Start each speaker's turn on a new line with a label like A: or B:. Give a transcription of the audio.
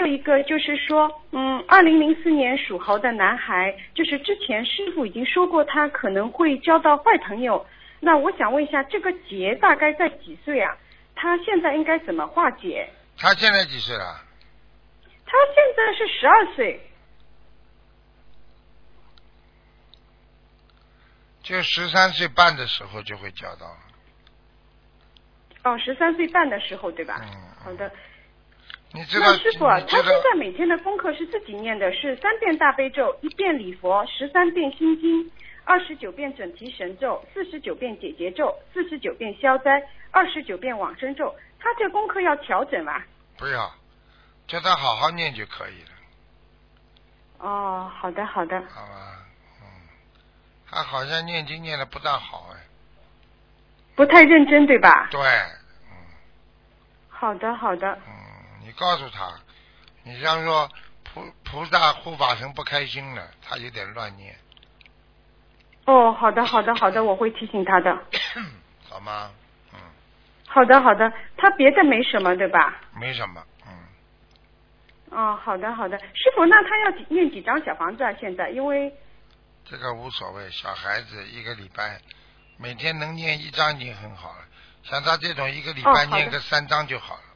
A: 一个就是说，2004年属猴的男孩，就是之前师傅已经说过他可能会交到坏朋友。那我想问一下，这个劫大概在几岁啊？他现在应该怎么化解？
B: 他现在几岁了？
A: 他现在是12岁。
B: 就13岁半的时候就会交到了。
A: 哦，13岁半的时候，对吧？好的。
B: 你知道？
A: 那师傅啊，他现在每天的功课是自己念的，是3遍大悲咒，1遍礼佛，13遍心经，29遍准提神咒，49遍解结咒，49遍消灾，29遍往生咒。他这功课要调整吧？
B: 不要，叫他好好念就可以了。
A: 哦，好的好的。
B: 好吧，他好像念经念的不大好哎。
A: 不太认真对吧？
B: 对，
A: 好的好的。
B: 你告诉他，你像说菩萨护法神不开心了，他有点乱念。
A: 哦，好的好的好的，我会提醒他的。
B: 好吗？
A: 好的好的，他别的没什么对吧？
B: 没什么，
A: 哦，好的好的，师傅，那他要念几张小房子啊？现在因为
B: 这个无所谓，小孩子1个礼拜每天能念1张已经很好了，像他这种1个礼拜念个3张就好了。